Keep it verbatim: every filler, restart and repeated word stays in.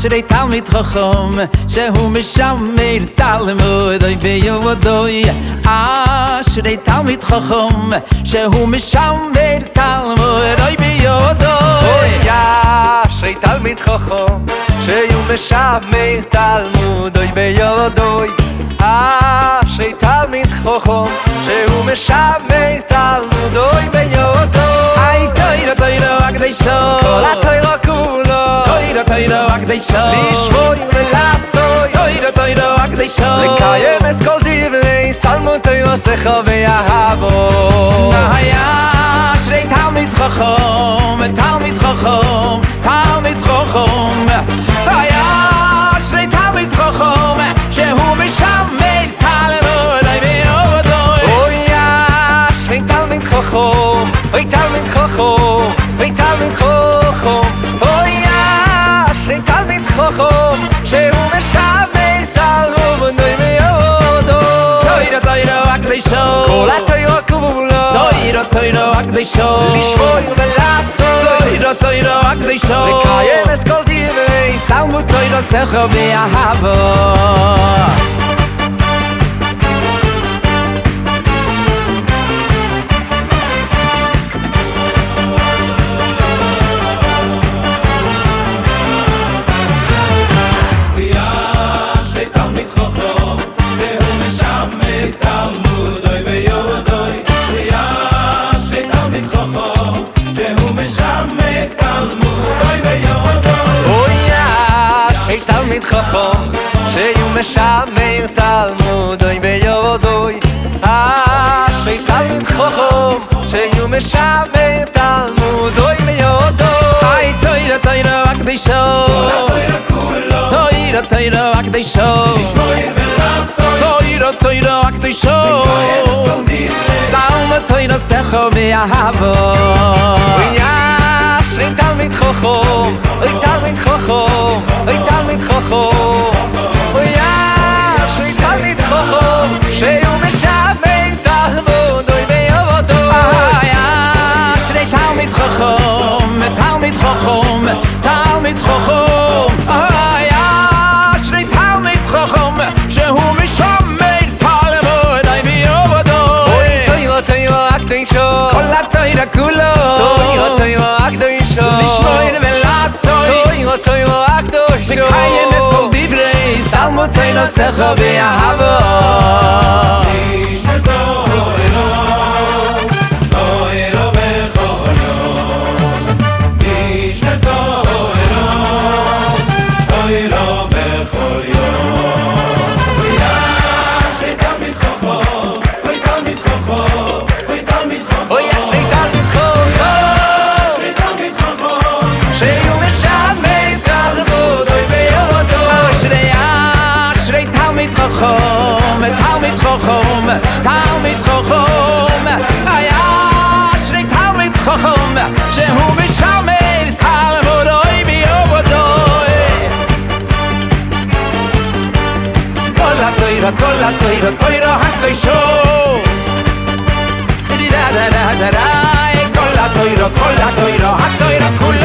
אשרי תלמיד חכם שהוא משמר תלמוד אוי ביודוי אשרי תלמיד חכם שהוא משמר תלמוד אוי ביודוי אשרי תלמיד חכם שהוא משמר תלמוד אוי ביודוי אשרי תלמיד חכם שהוא משמר תלמוד אוי ביודוי היי תוירו תוירו הקדשו כל התוירו כולו תוירו תוירו הקדשו לשמור ולעשות תוירו תוירו הקדשו לקיים את כל דברי סלמוד תוירו שכו ויאהבו היה אשרי תלמיד חכם תלמיד חכם תלמיד חכם היה אשרי תלמיד חכם שהוא משמר תלמוד אוי ביודוי אוי אשרי תלמיד חכם אוי תלמיד חכם אוי תלמיד חכם אוי אשרי תלמיד חכם שהוא משמר תלמוד אוי ביודוי תוירו תוירו הקדשו כל התוירו כולו תוירו תוירו הקדשו לשמור ולעשות תוירו תוירו הקדשו לקיים את כל דברי סלמוד תוירו שכו ויאהבו תלמיד חכם שהוא משמר תלמוד אוי ביודוי אשרי תלמיד חכם שהוא משמר תלמוד אוי ביודוי היי תוירו תוירו הקדשו תוירו תוירו הקדשו תוירו תוירו הקדשו סלמוד תוירו שכו ויאהבו אשרי תלמיד חכם אוי תלמיד חכם אוי תלמיד חכם אוי אשרי תלמיד חכם שהוא משמר תלמוד אוי ביודוי אשרי תלמיד חכם תלמיד חכם תלמיד חכם אשרי תלמיד חכם שהוא משמר תלמוד אוי ביודוי אוי תוירו תוירו הקדשו כל התוירו כולו תוירו תוירו הקדשו לשמור ולעשות תוירו תוירו הקדשו לקיים את כל דברי סלמוד תוירו שכו ויאהבו תלמיד חכם תלמיד חכם היה אשרי תלמיד חכם שהוא משמר תלמוד אוי ביודוי כל התוירו כל התוירו תוירו הקדשו כל התוירו כל התוירו התוירו כולו